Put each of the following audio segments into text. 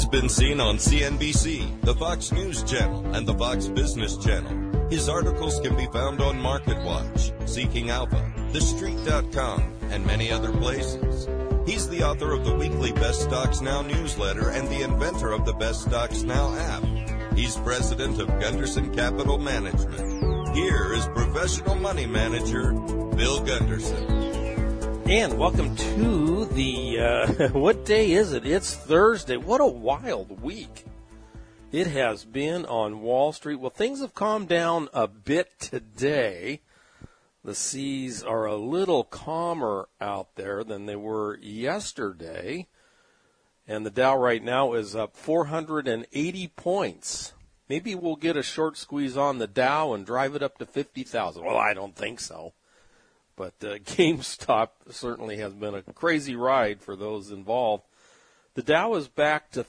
He's been seen on CNBC, the Fox News Channel, and the Fox Business Channel. His articles can be found on MarketWatch, Seeking Alpha, TheStreet.com, and many other places. He's the author of the weekly Best Stocks Now newsletter and the inventor of the Best Stocks Now app. He's president of Gunderson Capital Management. Here is professional money manager, Bill Gunderson. And welcome to the, what day is it? It's Thursday. What a wild week it has been on Wall Street. Well, things have calmed down a bit today. The seas are a little calmer out there than they were yesterday. And the Dow right now is up 480 points. Maybe we'll get a short squeeze on the Dow and drive it up to 50,000. Well, I don't think so. But GameStop certainly has been a crazy ride for those involved. The Dow is back to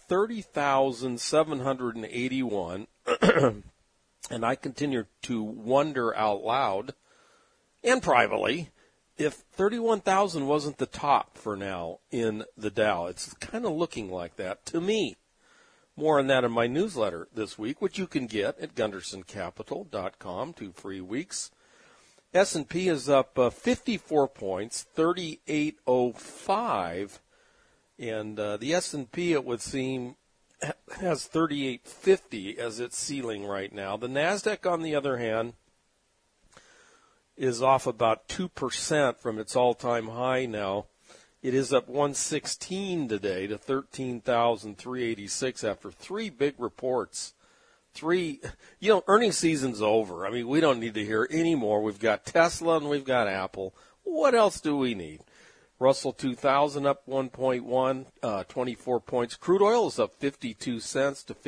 30,781. And I continue to wonder out loud and privately if 31,000 wasn't the top for now in the Dow. It's kind of looking like that to me. More on that in my newsletter this week, which you can get at GundersonCapital.com, 2 free weeks. S&P is up 54 points, 3805. And the S&P, it would seem, has 3850 as its ceiling right now. The NASDAQ, on the other hand, is off about 2% from its all-time high now. It is up 116 today to 13,386 after 3 big reports. Earnings season's over. I mean, we don't need to hear any more. We've got Tesla and we've got Apple. What else do we need? Russell 2000 up 1.1, 24 points. Crude oil is up 52 cents to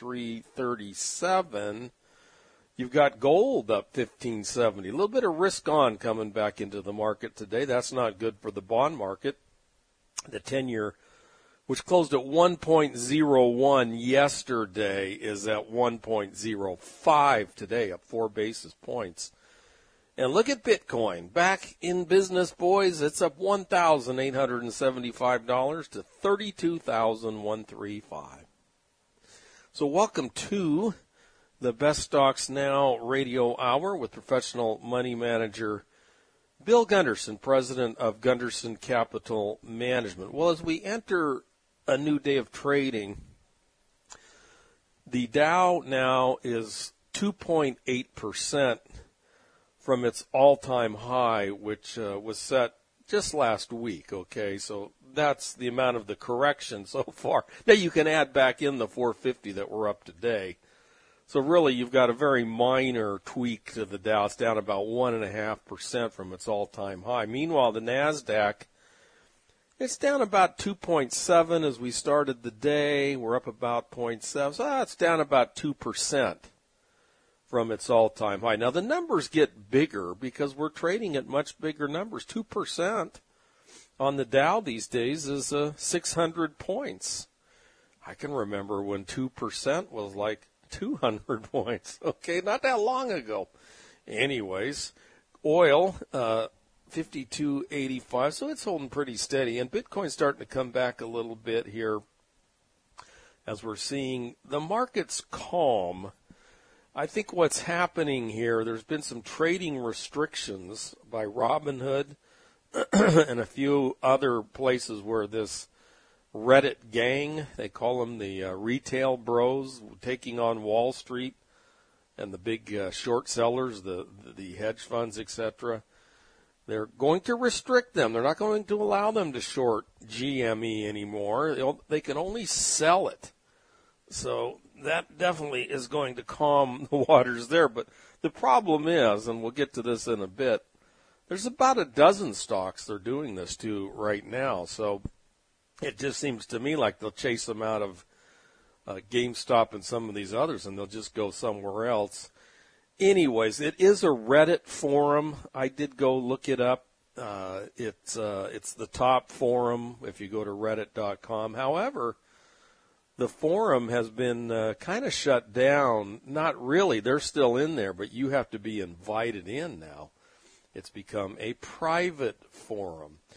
53.37. You've got gold up 15.70. A little bit of risk on coming back into the market today. That's not good for the bond market. The 10-year, which closed at 1.01 yesterday, is at 1.05 today, up 4 basis points. And look at Bitcoin. Back in business, boys. It's up $1,875 to $32,135. So welcome to the Best Stocks Now radio hour with professional money manager Bill Gunderson, president of Gunderson Capital Management. Well, as we enter a new day of trading, the Dow now is 2.8% from its all-time high, which was set just last week, okay? So that's the amount of the correction so far. Now you can add back in the 450 that we're up today. So really, you've got a very minor tweak to the Dow. It's down about 1.5% from its all-time high. Meanwhile, the NASDAQ, it's down about 2.7 as we started the day. We're up about 0.7. So it's down about 2% from its all-time high. Now, the numbers get bigger because we're trading at much bigger numbers. 2% on the Dow these days is 600 points. I can remember when 2% was like 200 points. Okay, not that long ago. Anyways, oil, 52.85, so it's holding pretty steady. And Bitcoin's starting to come back a little bit here as we're seeing the markets calm. I think what's happening here, there's been some trading restrictions by Robinhood and a few other places where this Reddit gang, they call them the retail bros, taking on Wall Street and the big short sellers, the hedge funds, etc. They're going to restrict them. They're not going to allow them to short GME anymore. They can only sell it. So that definitely is going to calm the waters there. But the problem is, and we'll get to this in a bit, there's about a dozen stocks they're doing this to right now. So it just seems to me like they'll chase them out of GameStop and some of these others, and they'll just go somewhere else. Anyways, it is a Reddit forum. I did go look it up. It's the top forum if you go to reddit.com. However, the forum has been kind of shut down. Not really. They're still in there, but you have to be invited in now. It's become a private forum.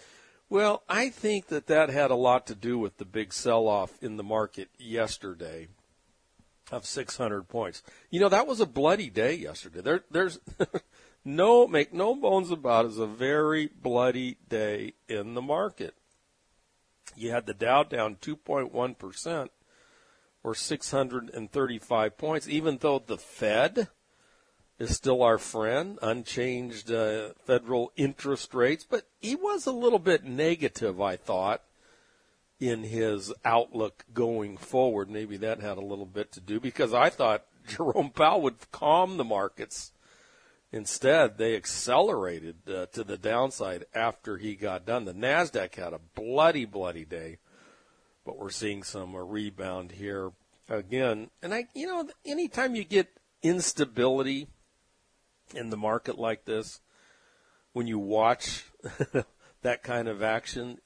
Well, I think that had a lot to do with the big sell-off in the market yesterday of 600 points. That was a bloody day yesterday. There's make no bones about it, it was a very bloody day in the market. You had the Dow down 2.1%, or 635 points, even though the Fed is still our friend, unchanged federal interest rates. But he was a little bit negative, I thought, in his outlook going forward. Maybe that had a little bit to do, because I thought Jerome Powell would calm the markets. Instead, they accelerated to the downside after he got done. The NASDAQ had a bloody, bloody day, but we're seeing some rebound here again. And anytime you get instability in the market like this, when you watch that kind of action,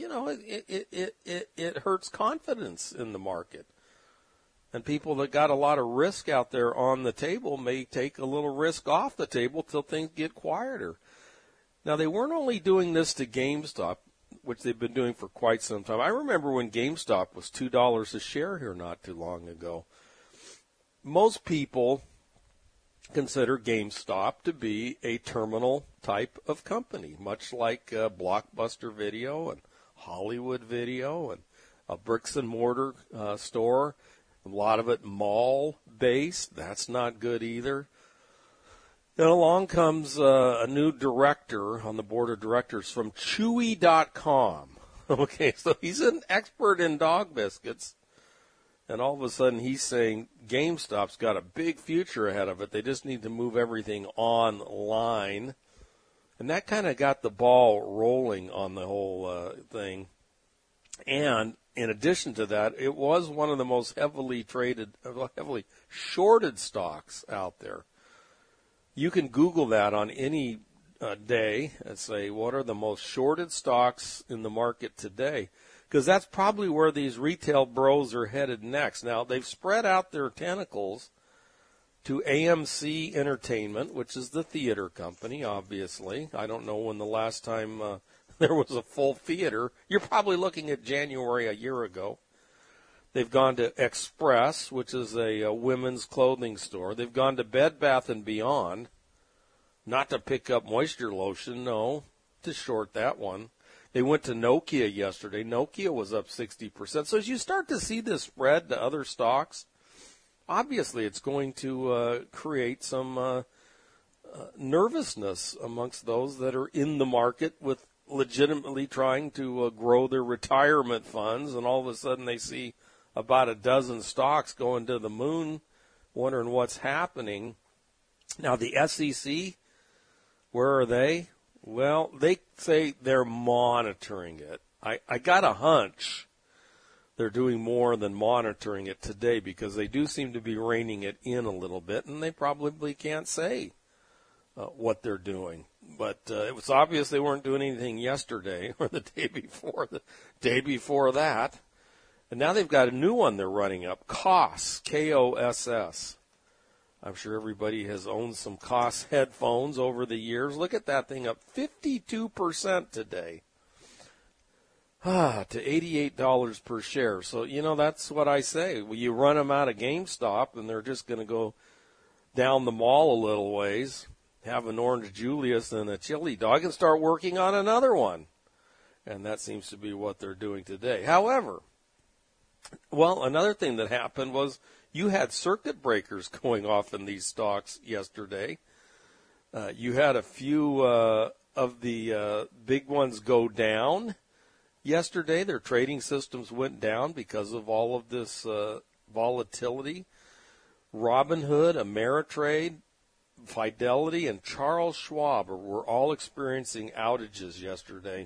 it hurts confidence in the market. And people that got a lot of risk out there on the table may take a little risk off the table till things get quieter. Now, they weren't only doing this to GameStop, which they've been doing for quite some time. I remember when GameStop was $2 a share here not too long ago. Most people consider GameStop to be a terminal type of company, much like Blockbuster Video and Hollywood Video and a bricks and mortar store. A lot of it mall-based. That's not good either. Then along comes a new director on the board of directors from Chewy.com. Okay, so he's an expert in dog biscuits. And all of a sudden he's saying GameStop's got a big future ahead of it. They just need to move everything online. And that kind of got the ball rolling on the whole thing. And in addition to that, it was one of the most heavily shorted stocks out there. You can Google that on any day and say, what are the most shorted stocks in the market today? Because that's probably where these retail bros are headed next. Now, they've spread out their tentacles to AMC Entertainment, which is the theater company, obviously. I don't know when the last time there was a full theater. You're probably looking at January a year ago. They've gone to Express, which is a women's clothing store. They've gone to Bed Bath & Beyond, not to pick up moisture lotion, no, to short that one. They went to Nokia yesterday. Nokia was up 60%. So as you start to see this spread to other stocks, obviously it's going to create some nervousness amongst those that are in the market with legitimately trying to grow their retirement funds, and all of a sudden they see about a dozen stocks going to the moon, wondering what's happening. Now, the SEC, where are they? Well, they say they're monitoring it. I got a hunch they're doing more than monitoring it today, because they do seem to be reining it in a little bit, and they probably can't say what they're doing. But it was obvious they weren't doing anything yesterday or the day before that. And now they've got a new one they're running up, KOSS, K-O-S-S. I'm sure everybody has owned some KOSS headphones over the years. Look at that thing, up 52% today. To $88 per share. So, that's what I say. Well, you run them out of GameStop, and they're just going to go down the mall a little ways, have an Orange Julius and a chili dog, and start working on another one. And that seems to be what they're doing today. However, another thing that happened was you had circuit breakers going off in these stocks yesterday. You had a few of the big ones go down yesterday. Their trading systems went down because of all of this volatility. Robinhood, Ameritrade, Fidelity, and Charles Schwab were all experiencing outages yesterday.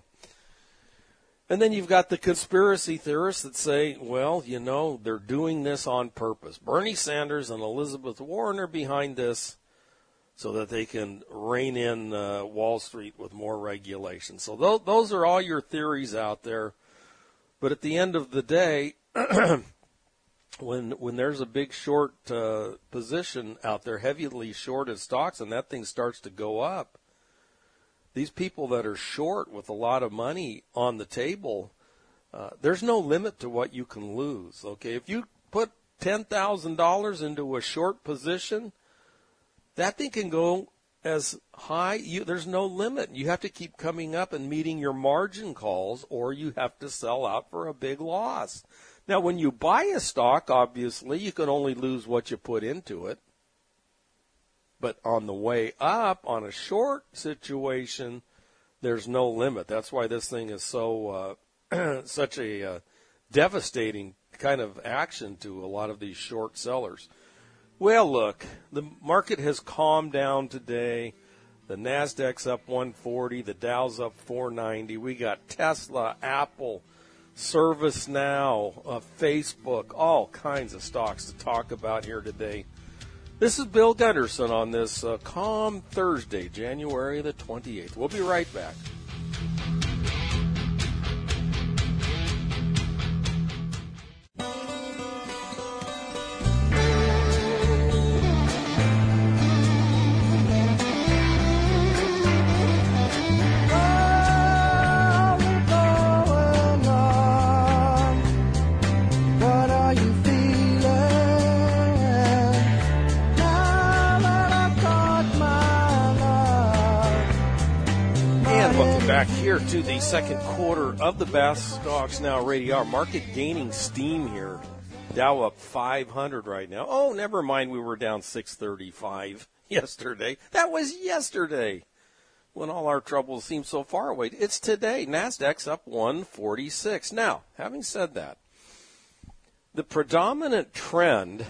And then you've got the conspiracy theorists that say, well, they're doing this on purpose. Bernie Sanders and Elizabeth Warren are behind this so that they can rein in Wall Street with more regulation. So those are all your theories out there. But at the end of the day, when there's a big short position out there, heavily shorted stocks, and that thing starts to go up, these people that are short with a lot of money on the table, there's no limit to what you can lose. Okay, if you put $10,000 into a short position, that thing can go as high. There's no limit. You have to keep coming up and meeting your margin calls, or you have to sell out for a big loss. Now, when you buy a stock, obviously, you can only lose what you put into it. But on the way up, on a short situation, there's no limit. That's why this thing is so such a devastating kind of action to a lot of these short sellers. Well, look, the market has calmed down today. The Nasdaq's up 140, the Dow's up 490. We got Tesla, Apple, ServiceNow, Facebook, all kinds of stocks to talk about here today. This is Bill Gunderson on this calm Thursday, January the 28th. We'll be right back. Back here to the second quarter of the Best Stocks Now Radio. Our market gaining steam here. Dow up 500 right now. Oh, never mind, we were down 635 yesterday. That was yesterday when all our troubles seemed so far away. It's today. Nasdaq's up 146. Now, having said that, the predominant trend,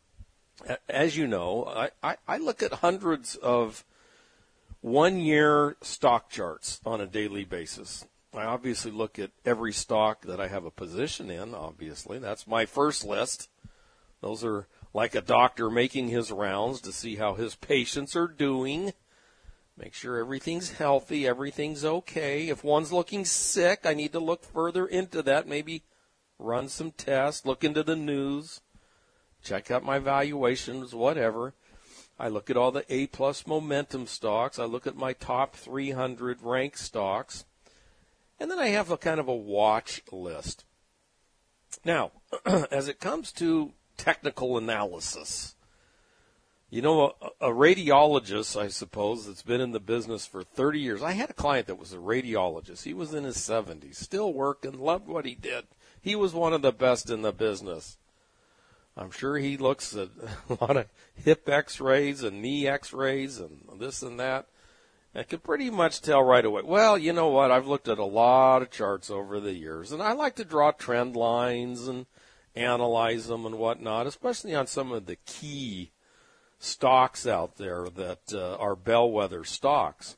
as you know, I look at hundreds of one-year stock charts on a daily basis. I obviously look at every stock that I have a position in, obviously. That's my first list. Those are like a doctor making his rounds to see how his patients are doing. Make sure everything's healthy, everything's okay. If one's looking sick, I need to look further into that, maybe run some tests, look into the news, check out my valuations, whatever. I look at all the A-plus momentum stocks. I look at my top 300 ranked stocks. And then I have a kind of a watch list. Now, as it comes to technical analysis, you know, a radiologist, I suppose, that's been in the business for 30 years. I had a client that was a radiologist. He was in his 70s, still working, loved what he did. He was one of the best in the business. I'm sure he looks at a lot of hip x-rays and knee x-rays and this and that. I could pretty much tell right away. Well, you know what? I've looked at a lot of charts over the years, and I like to draw trend lines and analyze them and whatnot, especially on some of the key stocks out there that are bellwether stocks.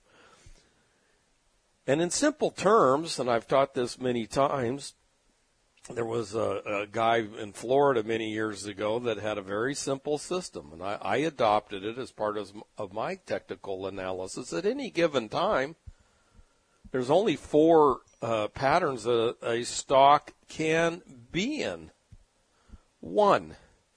And in simple terms, and I've taught this many times, there was a guy in Florida many years ago that had a very simple system, and I adopted it as part of my technical analysis. At any given time, there's only four patterns that a stock can be in. One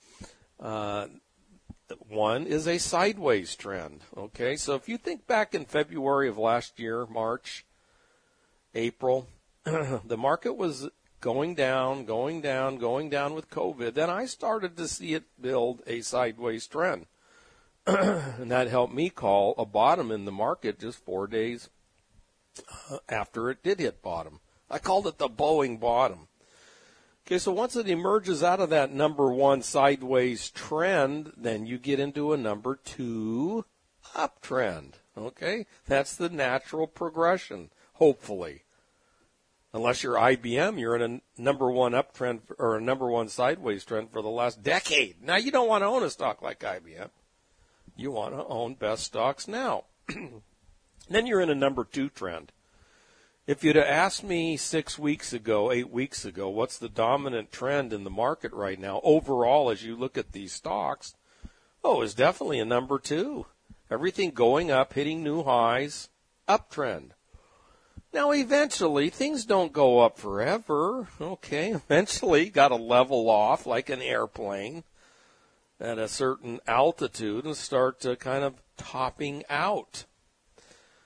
is a sideways trend. Okay, so if you think back in February of last year, March, April, the market was going down with COVID. Then I started to see it build a sideways trend. And that helped me call a bottom in the market just 4 days after it did hit bottom. I called it the Boeing bottom. Okay, so once it emerges out of that number one sideways trend, then you get into a number two uptrend. Okay, that's the natural progression, hopefully. Unless you're IBM, you're in a number one uptrend or a number one sideways trend for the last decade. Now, you don't want to own a stock like IBM. You want to own best stocks now. Then you're in a number two trend. If you'd have asked me 6 weeks ago, 8 weeks ago, what's the dominant trend in the market right now overall as you look at these stocks, it's definitely a number two. Everything going up, hitting new highs, uptrend. Now, eventually, things don't go up forever, okay? Eventually, got to level off like an airplane at a certain altitude and start to kind of topping out.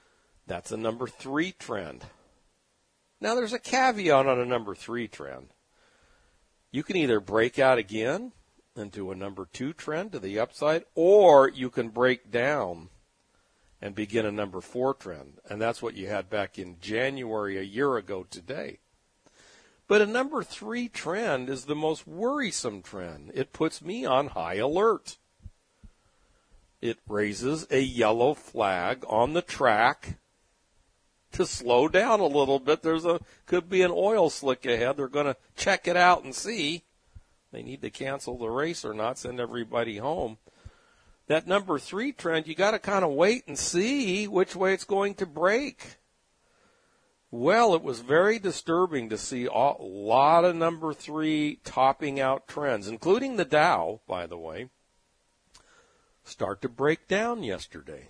That's a number 3 trend. Now, there's a caveat on a number 3 trend. You can either break out again into a number 2 trend to the upside, or you can break down and begin a number 4 trend. And that's what you had back in January a year ago today. But a number 3 trend is the most worrisome trend. It puts me on high alert. It raises a yellow flag on the track to slow down a little bit. Could be an oil slick ahead. They're going to check it out and see. They need to cancel the race or not, send everybody home. That number 3 trend, you got to kind of wait and see which way it's going to break. Well, it was very disturbing to see a lot of number 3 topping out trends, including the Dow, by the way, start to break down yesterday.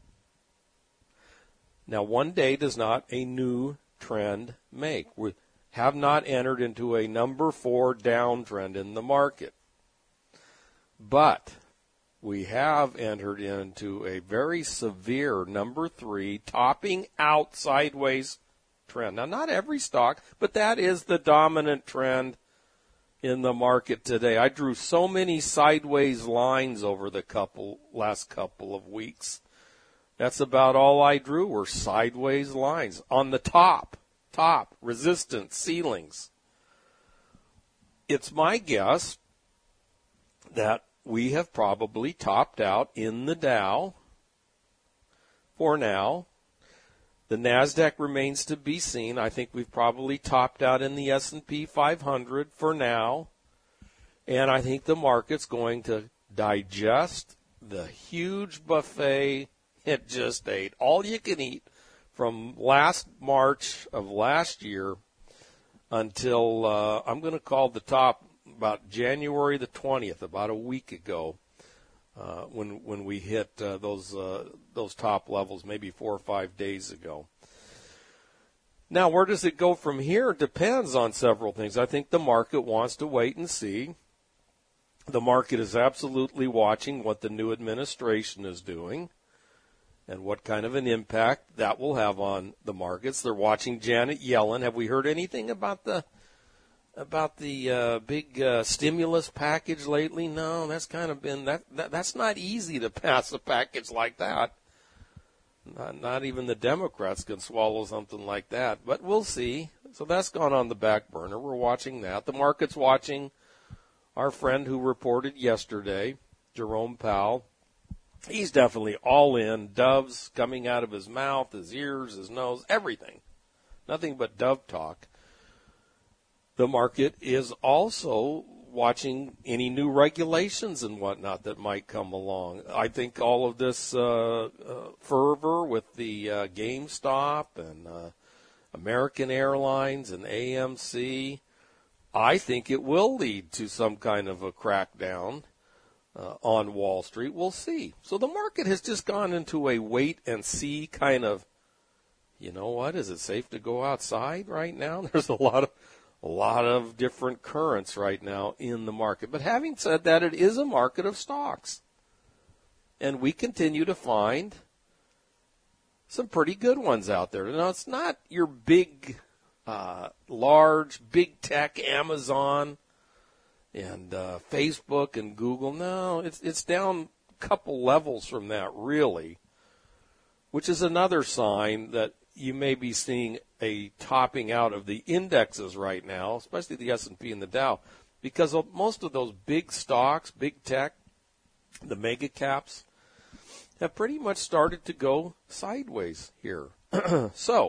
Now, one day does not a new trend make. We have not entered into a number 4 downtrend in the market. But we have entered into a very severe number 3 topping out sideways trend. Now, not every stock, but that is the dominant trend in the market today. I drew so many sideways lines over the last couple of weeks. That's about all I drew were sideways lines on the top, resistance, ceilings. It's my guess that we have probably topped out in the Dow for now. The NASDAQ remains to be seen. I think we've probably topped out in the S&P 500 for now. And I think the market's going to digest the huge buffet it just ate. All you can eat from last March of last year until I'm going to call the top about January the 20th, about a week ago. When we hit those top levels, maybe 4 or 5 days ago. Now, where does it go from here? It depends on several things. I think the market wants to wait and see. The market is absolutely watching what the new administration is doing and what kind of an impact that will have on the markets. They're watching Janet Yellen. Have we heard anything about the big stimulus package lately? No, that's kind of been that's not easy to pass a package like that. Not even the Democrats can swallow something like that, but we'll see. So that's gone on the back burner. We're watching that. The market's watching our friend who reported yesterday, Jerome Powell. He's definitely all in. Doves coming out of his mouth, his ears, his nose, everything. Nothing but dove talk. The market is also watching any new regulations and whatnot that might come along. I think all of this fervor with the GameStop and American Airlines and AMC, I think it will lead to some kind of a crackdown on Wall Street. We'll see. So the market has just gone into a wait and see kind of, you know what, is it safe to go outside right now? There's a lot of different currents right now in the market. But having said that, it is a market of stocks. And we continue to find some pretty good ones out there. Now, it's not your big, large, big tech, Amazon and Facebook and Google. No, it's down a couple levels from that, really, which is another sign that you may be seeing a topping out of the indexes right now, especially the S&P and the Dow, because of most of those big stocks, big tech, the mega caps, have pretty much started to go sideways here. So,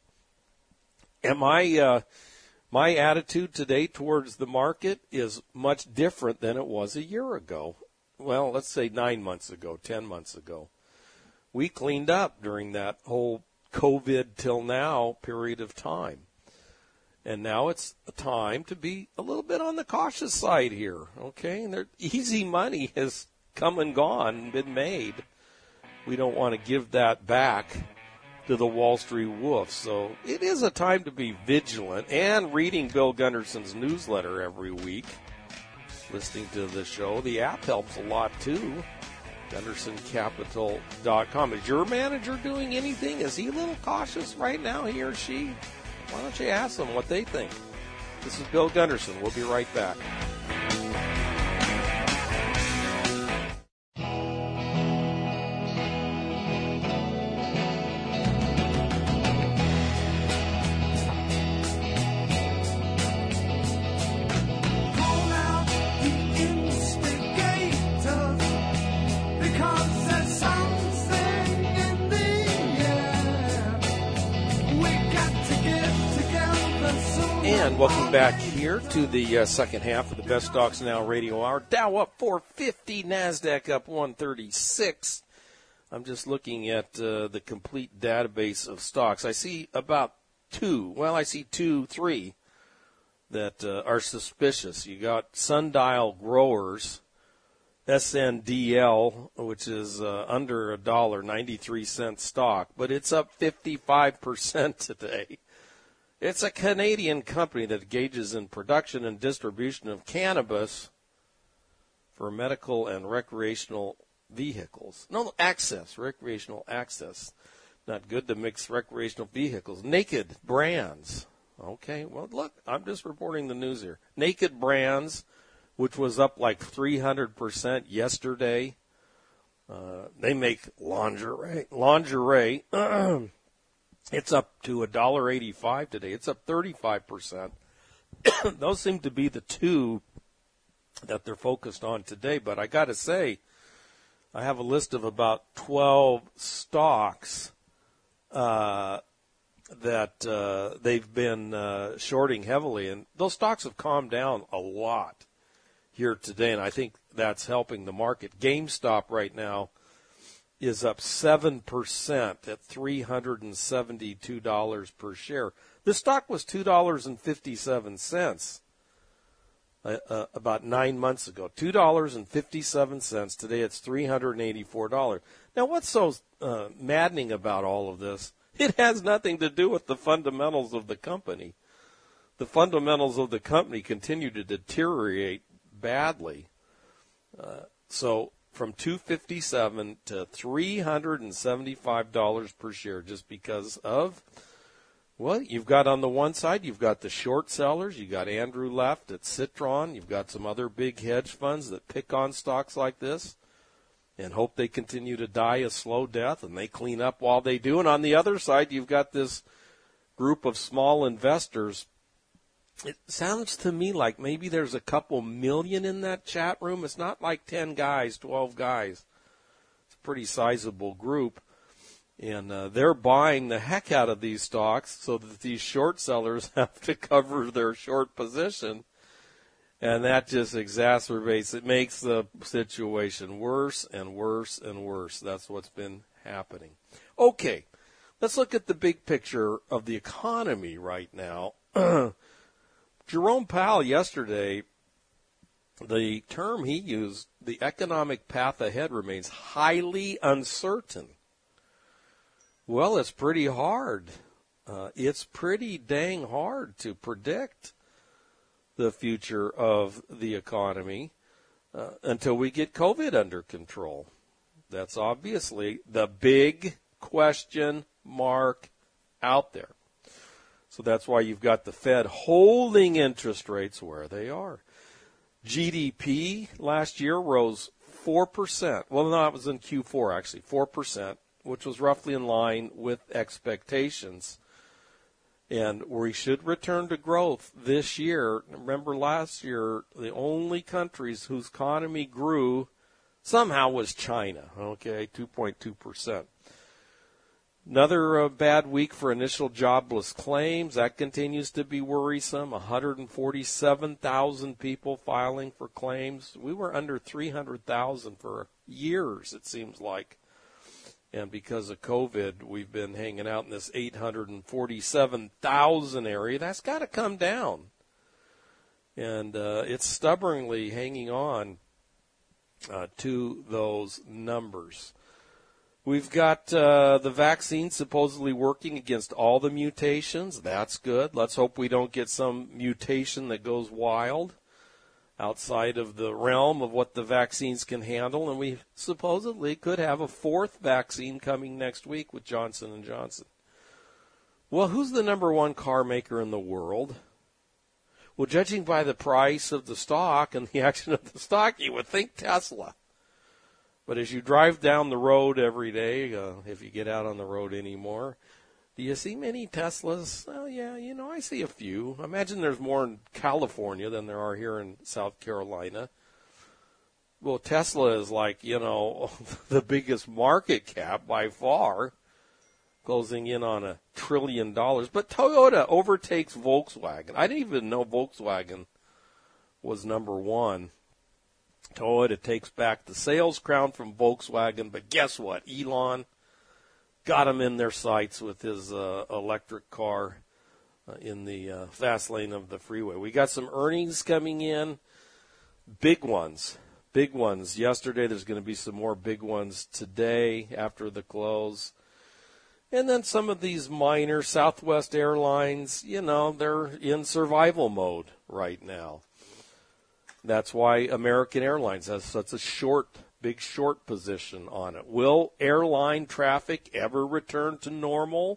my attitude today towards the market is much different than it was a year ago. Well, let's say 9 months ago, 10 months ago. We cleaned up during that whole COVID till now period of time. And now it's a time to be a little bit on the cautious side here, okay? And easy money has come and gone and been made. We don't want to give that back to the Wall Street wolves. So it is a time to be vigilant, and reading Bill Gunderson's newsletter every week, listening to the show. The app helps a lot too. GundersonCapital.com. Is your manager doing anything? Is he a little cautious right now, he or she? Why don't you ask them what they think? This is Bill Gunderson. We'll be right back. And welcome back here to the second half of the Best Stocks Now Radio Hour. Dow up 450, NASDAQ up 136. I'm just looking at the complete database of stocks. I see about three that are suspicious. You got Sundial Growers, SNDL, which is under $1, 93 cent stock, but it's up 55% today. It's a Canadian company that engages in production and distribution of cannabis for medical and recreational vehicles. No, recreational access. Not good to mix recreational vehicles. Naked Brands. Okay, well, look, I'm just reporting the news here. Naked Brands, which was up like 300% yesterday. They make lingerie. It's up to $1.85 today. It's up 35%. Those seem to be the two that they're focused on today. But I got to say, I have a list of about 12 stocks that they've been shorting heavily. And those stocks have calmed down a lot here today, and I think that's helping the market. GameStop right now is up 7% at $372 per share. The stock was $2.57 about 9 months ago. $2.57. Today it's $384. Now, what's so maddening about all of this? It has nothing to do with the fundamentals of the company. The fundamentals of the company continue to deteriorate badly. So from $257 to $375 per share just because of, well, you've got on the one side, you've got the short sellers. You've got Andrew Left at Citron. You've got some other big hedge funds that pick on stocks like this and hope they continue to die a slow death, and they clean up while they do. And on the other side, you've got this group of small investors. It sounds to me like maybe there's a couple million in that chat room. It's not like 10 guys, 12 guys. It's a pretty sizable group. And they're buying the heck out of these stocks so that these short sellers have to cover their short position. And that just exacerbates, it makes the situation worse and worse and worse. That's what's been happening. Okay, let's look at the big picture of the economy right now. Jerome Powell yesterday, the term he used, the economic path ahead remains highly uncertain. Well, it's pretty hard. It's pretty dang hard to predict the future of the economy until we get COVID under control. That's obviously the big question mark out there. So that's why you've got the Fed holding interest rates where they are. GDP last year rose 4%. Well, no, it was in Q4, actually, 4%, which was roughly in line with expectations. And we should return to growth this year. Remember last year, the only countries whose economy grew somehow was China, okay, 2.2%. Another bad week for initial jobless claims. That continues to be worrisome. 147,000 people filing for claims. We were under 300,000 for years, it seems like. And because of COVID, we've been hanging out in this 847,000 area. That's got to come down. And it's stubbornly hanging on to those numbers. We've got the vaccine supposedly working against all the mutations. That's good. Let's hope we don't get some mutation that goes wild outside of the realm of what the vaccines can handle, and we supposedly could have a fourth vaccine coming next week with Johnson & Johnson. Well, who's the number one car maker in the world? Well, judging by the price of the stock and the action of the stock, you would think Tesla. But as you drive down the road every day, if you get out on the road anymore, do you see many Teslas? Well, yeah, I see a few. I imagine there's more in California than there are here in South Carolina. Well, Tesla is like, the biggest market cap by far, closing in on $1 trillion. But Toyota overtakes Volkswagen. I didn't even know Volkswagen was number one. Toyota takes back the sales crown from Volkswagen, but guess what? Elon got him in their sights with his electric car in the fast lane of the freeway. We got some earnings coming in, big ones. Yesterday, there's going to be some more big ones today after the close. And then some of these minor Southwest Airlines, they're in survival mode right now. That's why American Airlines has such a big short position on it. Will airline traffic ever return to normal?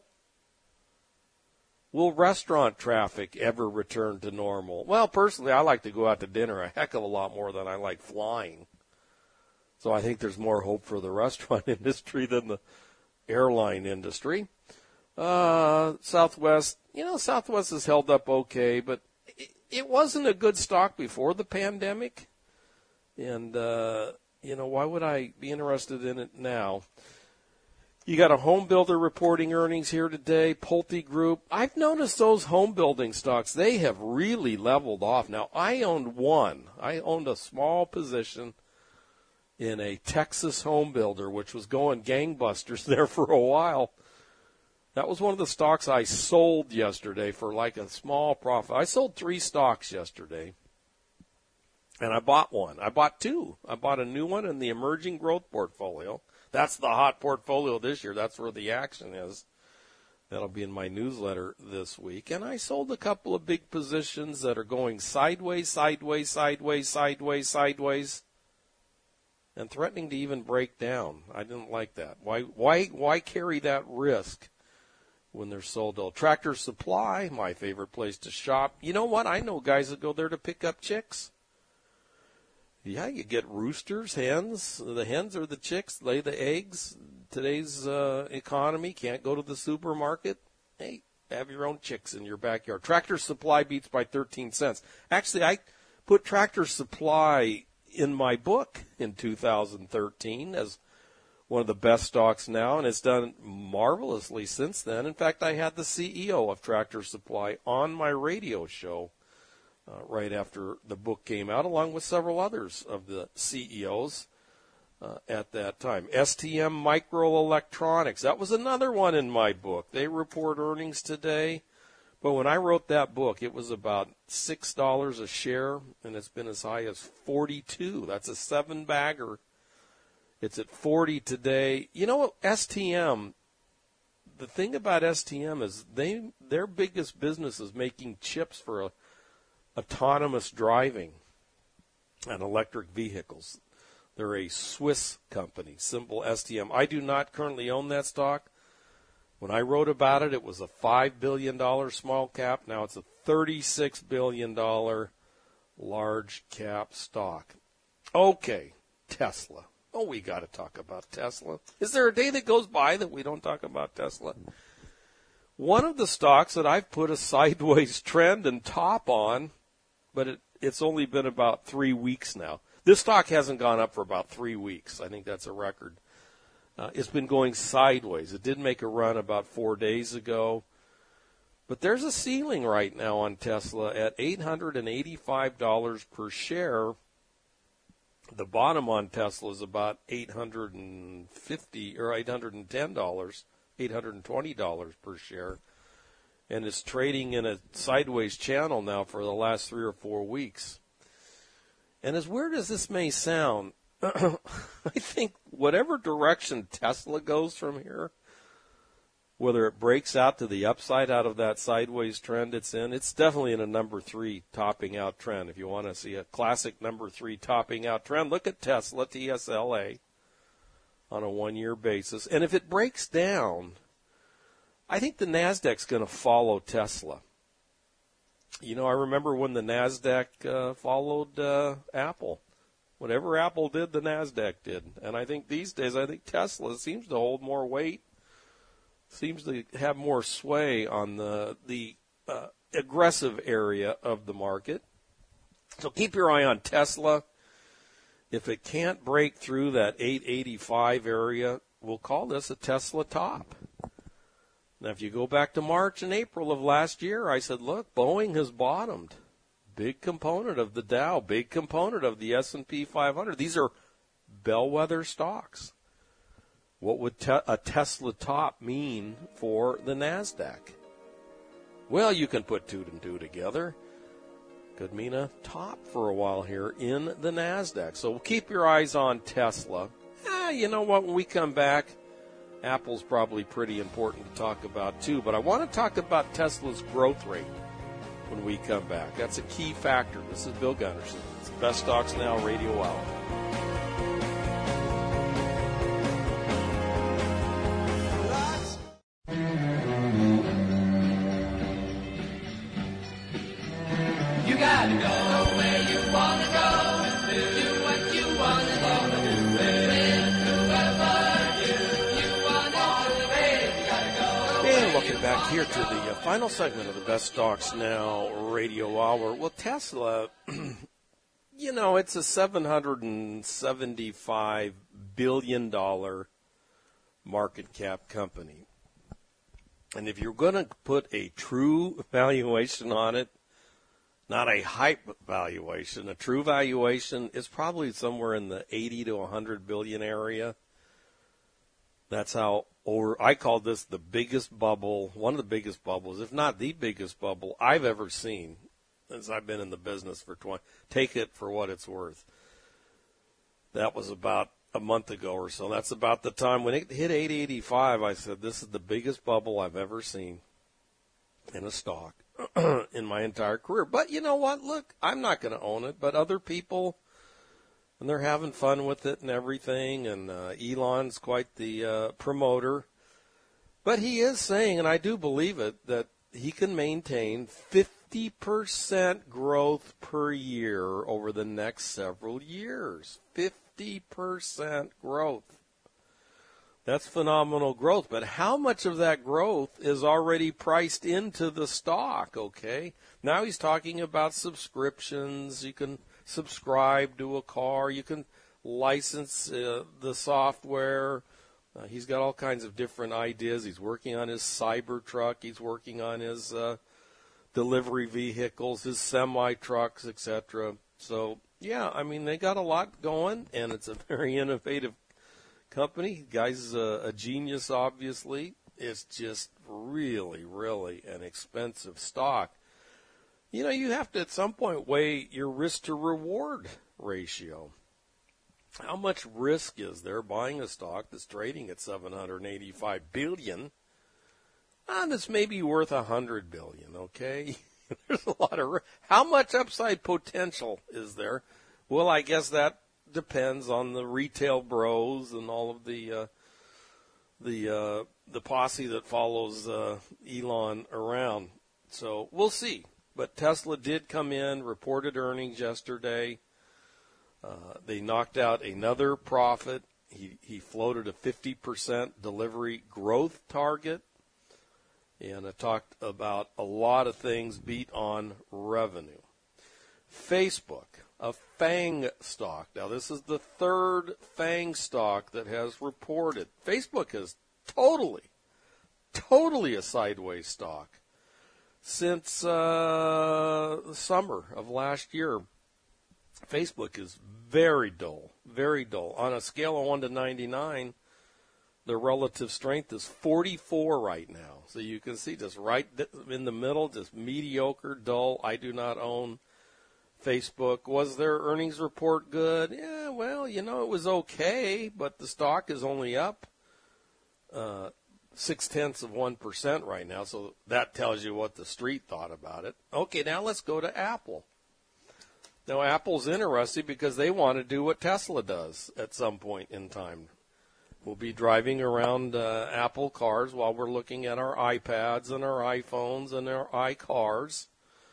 Will restaurant traffic ever return to normal? Well, personally, I like to go out to dinner a heck of a lot more than I like flying. So I think there's more hope for the restaurant industry than the airline industry. Southwest has held up okay, but it wasn't a good stock before the pandemic. And, why would I be interested in it now? You got a home builder reporting earnings here today, Pulte Group. I've noticed those home building stocks, they have really leveled off. Now, I owned a small position in a Texas home builder, which was going gangbusters there for a while. That was one of the stocks I sold yesterday for like a small profit. I sold 3 stocks yesterday, and I bought one. I bought 2. I bought a new one in the emerging growth portfolio. That's the hot portfolio this year. That's where the action is. That'll be in my newsletter this week. And I sold a couple of big positions that are going sideways, and threatening to even break down. I didn't like that. Why carry that risk when they're sold out? Tractor Supply, my favorite place to shop. You know what? I know guys that go there to pick up chicks. Yeah, you get roosters, hens. The hens or the chicks lay the eggs. Today's economy, can't go to the supermarket. Hey, have your own chicks in your backyard. Tractor Supply beats by 13 cents. Actually, I put Tractor Supply in my book in 2013 as one of the best stocks now, and it's done marvelously since then. In fact, I had the CEO of Tractor Supply on my radio show right after the book came out, along with several others of the CEOs at that time. STM Microelectronics, that was another one in my book. They report earnings today. But when I wrote that book, it was about $6 a share, and it's been as high as $42. That's a 7-bagger. It's at 40 today. You know what, STM, the thing about STM is their biggest business is making chips for autonomous driving and electric vehicles. They're a Swiss company, symbol STM. I do not currently own that stock. When I wrote about it, it was a $5 billion small cap. Now it's a $36 billion large cap stock. Okay, Tesla. Oh, we got to talk about Tesla. Is there a day that goes by that we don't talk about Tesla? One of the stocks that I've put a sideways trend and top on, but it's only been about 3 weeks now. This stock hasn't gone up for about 3 weeks. I think that's a record. It's been going sideways. It did make a run about 4 days ago. But there's a ceiling right now on Tesla at $885 per share. The bottom on Tesla is about $850 or $810, $820 per share. And it's trading in a sideways channel now for the last 3 or 4 weeks. And as weird as this may sound, I think whatever direction Tesla goes from here, whether it breaks out to the upside out of that sideways trend it's in. It's definitely in a number 3 topping out trend. If you want to see a classic number 3 topping out trend, look at Tesla, TSLA, on a 1-year basis. And if it breaks down, I think the NASDAQ's going to follow Tesla. You know, I remember when the NASDAQ followed Apple. Whatever Apple did, the NASDAQ did. And I think these days, I think Tesla seems to hold more weight, seems to have more sway on the aggressive area of the market. So keep your eye on Tesla. If it can't break through that 885 area, we'll call this a Tesla top. Now, if you go back to March and April of last year, I said, look, Boeing has bottomed. Big component of the Dow, big component of the S&P 500. These are bellwether stocks. What would a Tesla top mean for the NASDAQ? Well, you can put 2 and 2 together. Could mean a top for a while here in the NASDAQ. So keep your eyes on Tesla. You know what? When we come back, Apple's probably pretty important to talk about too. But I want to talk about Tesla's growth rate when we come back. That's a key factor. This is Bill Gunderson. It's Best Stocks Now Radio Hour. You gotta go where you wanna go, do what you wanna do, wherever you wanna be, you gotta go. And welcome back here to the final segment of the Best Stocks Now Radio Hour. Well, Tesla, you know, it's a $775 billion market cap company. And if you're going to put a true valuation on it, not a hype valuation, a true valuation is probably somewhere in the 80 to 100 billion area. That's how, or I call this the biggest bubble, one of the biggest bubbles, if not the biggest bubble I've ever seen since I've been in the business for 20. Take it for what it's worth. That was about a month ago or so. That's about the time when it hit 885. I said, this is the biggest bubble I've ever seen in a stock in my entire career. But you know what? Look, I'm not going to own it, but other people, and they're having fun with it and everything. And Elon's quite the promoter. But he is saying, and I do believe it, that he can maintain 50% growth per year over the next several years. 50% growth. That's phenomenal growth. But how much of that growth is already priced into the stock, okay? Now he's talking about subscriptions. You can subscribe to a car. You can license the software. He's got all kinds of different ideas. He's working on his Cybertruck. He's working on his delivery vehicles, his semi-trucks, etc. So, yeah, I mean, they got a lot going, and it's a very innovative company. Guy's a genius, obviously. It's just really, really an expensive stock. You know, you have to at some point weigh your risk to reward ratio. How much risk is there buying a stock that's trading at $785 billion? And it's maybe worth $100 billion, okay? There's a lot of risk. How much upside potential is there? Well, I guess that depends on the retail bros and all of the posse that follows Elon around. So we'll see. But Tesla did come in, reported earnings yesterday. They knocked out another profit. He floated a 50% delivery growth target. And I talked about a lot of things beat on revenue. Facebook, a FANG stock. Now, this is the third FANG stock that has reported. Facebook is totally a sideways stock since the summer of last year. Facebook is very dull, very dull. On a scale of 1 to 99, the relative strength is 44 right now. So you can see just right in the middle, just mediocre, dull. I do not own Facebook. Was their earnings report good? Yeah, well, you know, it was okay, but the stock is only up 0.6% right now, so that tells you what the street thought about it. Okay, now let's go to Apple. Now, Apple's interesting because they want to do what Tesla does at some point in time. We'll be driving around Apple cars while we're looking at our iPads and our iPhones and our iCars.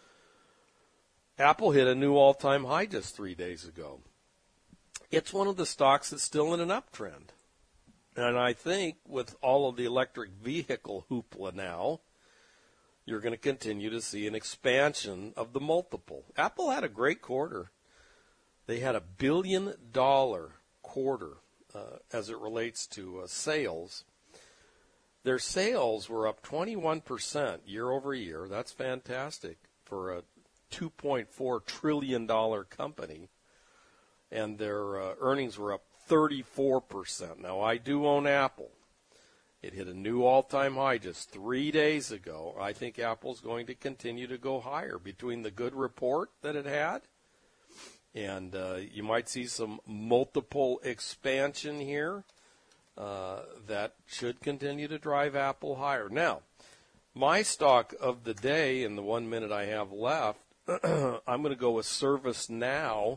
Apple hit a new all-time high just 3 days ago. It's one of the stocks that's still in an uptrend. And I think with all of the electric vehicle hoopla now, you're going to continue to see an expansion of the multiple. Apple had a great quarter. They had $1 billion quarter as it relates to sales. Their sales were up 21% year over year. That's fantastic for a $2.4 trillion company. And their earnings were up 34%. Now, I do own Apple. It hit a new all-time high just 3 days ago. I think Apple's going to continue to go higher between the good report that it had, and you might see some multiple expansion here that should continue to drive Apple higher. Now, my stock of the day in the 1 minute I have left, I'm going to go with ServiceNow,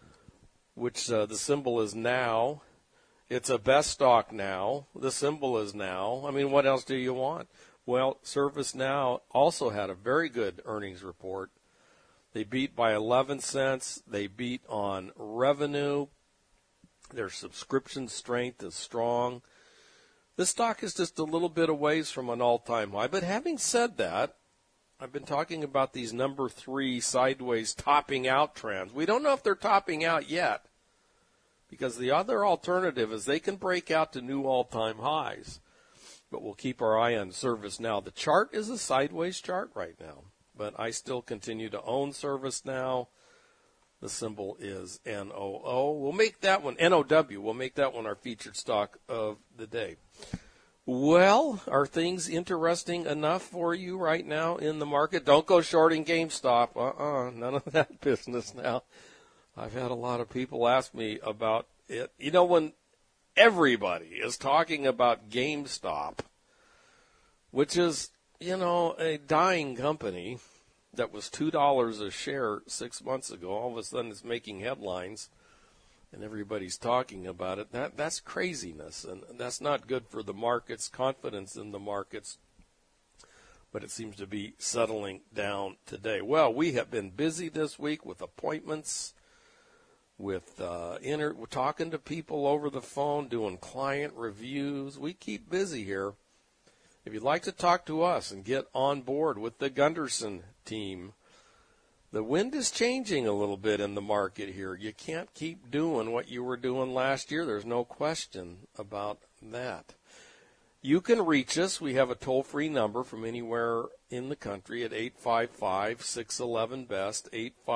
which the symbol is now. It's a best stock now. The symbol is now. I mean, what else do you want? Well, ServiceNow also had a very good earnings report. They beat by 11 cents. They beat on revenue. Their subscription strength is strong. This stock is just a little bit away from an all-time high. But having said that, I've been talking about these number 3 sideways topping out trends. We don't know if they're topping out yet, because the other alternative is they can break out to new all-time highs. But we'll keep our eye on ServiceNow. The chart is a sideways chart right now, but I still continue to own ServiceNow. The symbol is NOO. We'll make that one, NOW. We'll make that one our featured stock of the day. Well, are things interesting enough for you right now in the market? Don't go shorting GameStop. None of that business now. I've had a lot of people ask me about it. You know, when everybody is talking about GameStop, which is, you know, a dying company that was $2 a share 6 months ago, all of a sudden it's making headlines and everybody's talking about it. That's craziness, and that's not good for the markets, confidence in the markets, but it seems to be settling down today. Well, we have been busy this week with appointments, with talking to people over the phone, doing client reviews. We keep busy here. If you'd like to talk to us and get on board with the Gunderson team, the wind is changing a little bit in the market here. You can't keep doing what you were doing last year. There's no question about that. You can reach us. We have a toll-free number from anywhere in the country at 855-611-BEST,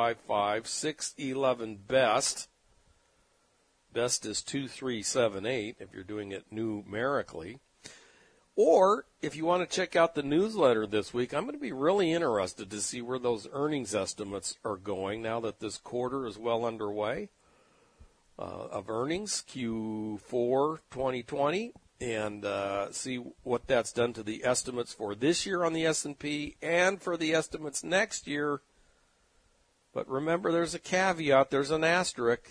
855-611-BEST. BEST is 2378 if you're doing it numerically. Or if you want to check out the newsletter this week, I'm going to be really interested to see where those earnings estimates are going now that this quarter is well underway of earnings, Q4 2020, and see what that's done to the estimates for this year on the S&P and for the estimates next year. But remember, there's a caveat. There's an asterisk.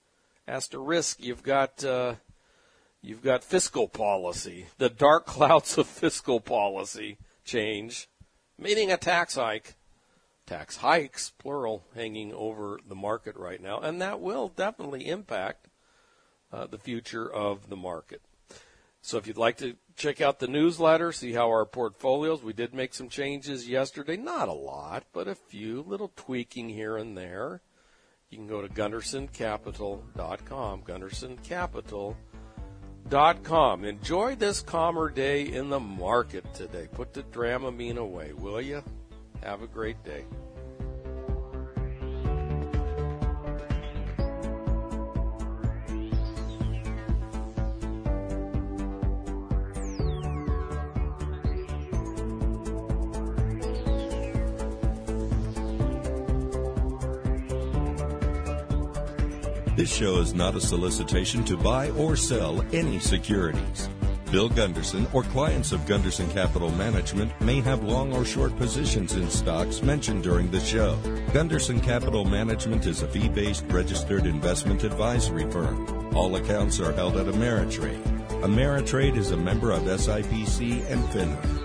You've got fiscal policy, the dark clouds of fiscal policy change, meaning a tax hike, tax hikes, plural, hanging over the market right now, and that will definitely impact the future of the market. So if you'd like to check out the newsletter, see how our portfolios, we did make some changes yesterday, not a lot, but a few, little tweaking here and there. You can go to GundersonCapital.com, GundersonCapital.com. Enjoy this calmer day in the market today. Put the Dramamine away, will you? Have a great day. This show is not a solicitation to buy or sell any securities. Bill Gunderson or clients of Gunderson Capital Management may have long or short positions in stocks mentioned during the show. Gunderson Capital Management is a fee-based registered investment advisory firm. All accounts are held at Ameritrade. Ameritrade is a member of SIPC and FINRA.